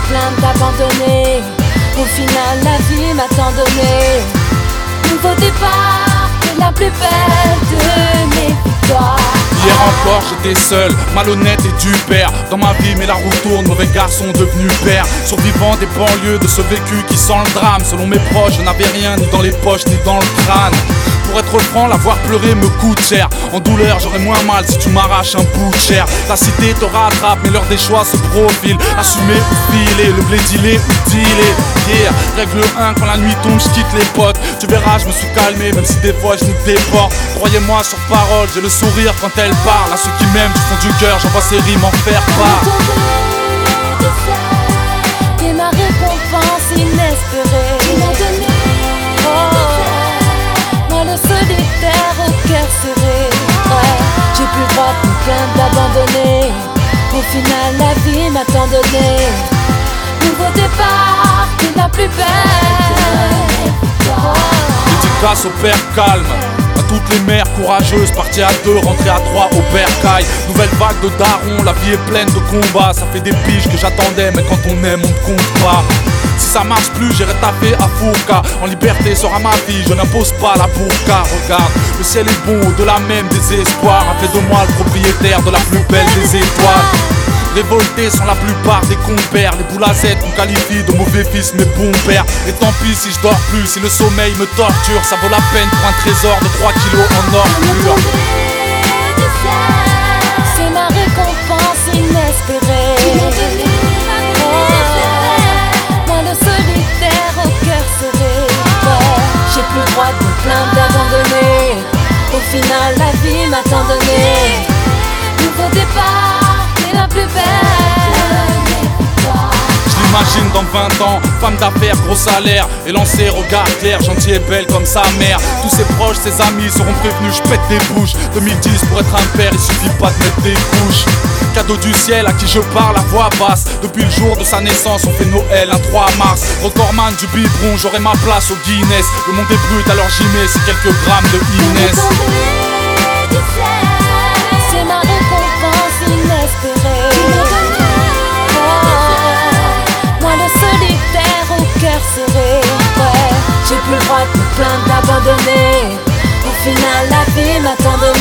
plaindre d'abandonner. Au final la vie m'a tant donné. Nouveau départ, c'est la plus belle de mes victoires. Hier encore j'étais seul, malhonnête et du père. Dans ma vie mais la roue tourne, mauvais garçon devenu père. Survivant des banlieues de ce vécu qui sent le drame. Selon mes proches je n'avais rien ni dans les poches ni dans le crâne. Pour être franc, la voir pleurer me coûte cher. En douleur j'aurais moins mal si tu m'arraches un bout de chair. La cité te rattrape mais l'heure des choix se profile. Assumer ou filer, le blé dealer ou dealer. Yeah, règle 1, quand la nuit tombe je quitte les potes. Tu verras je me suis calmé même si des fois je nous déporte. Croyez-moi sur parole, j'ai le sourire quand elle parle. À ceux qui m'aiment du fond du cœur, j'envoie ces rimes en faire part. T'es ma récompense inespérée. Moi le solitaire au cœur serré. Ouais, j'ai plus le droit de me plaindre d'abandonner. Au final la vie m'a tant donné. Nouveau départ, t'es la plus belle. Dédicace au père calme, à toutes les mères courageuses, parties à 2, rentrées à 3 au bercail. Nouvelle vague de darons, la vie est pleine de combats. Ça fait des piges que j'attendais, mais quand on aime on ne compte pas. Si ça marche plus, j'irai taper à Fourca. En liberté sera ma vie, je n'impose pas la burqa. Regarde, le ciel est bon, au-delà même des espoirs. A fait de moi le propriétaire de la plus belle des étoiles. Révoltés sont la plupart des compères. Les boules à Z qu'on qualifie de mauvais fils mais bon père. Et tant pis si je dors plus, si le sommeil me torture. Ça vaut la peine pour un trésor de 3 kilos en or pur. C'est ma récompense inespérée. Moi le solitaire au cœur serré. Ouais, j'ai plus le droit de me plaindre d'abandonner. Au final la vie m'a tant donné. Nouveau départ, c'est la plus belle. Je l'imagine dans 20 ans, femme d'affaires, gros salaire, élancée, regard clair, gentille et belle comme sa mère. Tous ses proches, ses amis seront prévenus, je pète des bouches. 2010 pour être un père, il suffit pas de mettre des couches. Cadeau du ciel à qui je parle à voix basse. Depuis le jour de sa naissance, on fait Noël un 3 mars. Recordman du biberon, j'aurai ma place au Guinness. Le monde est brut, alors j'y mets ces quelques grammes de Inès. C'est ma récompense inespérée. Moi le solitaire au cœur serré. Ouais, j'ai plus le droit de me plaindre d'abandonner. Au final la vie m'a tant donné.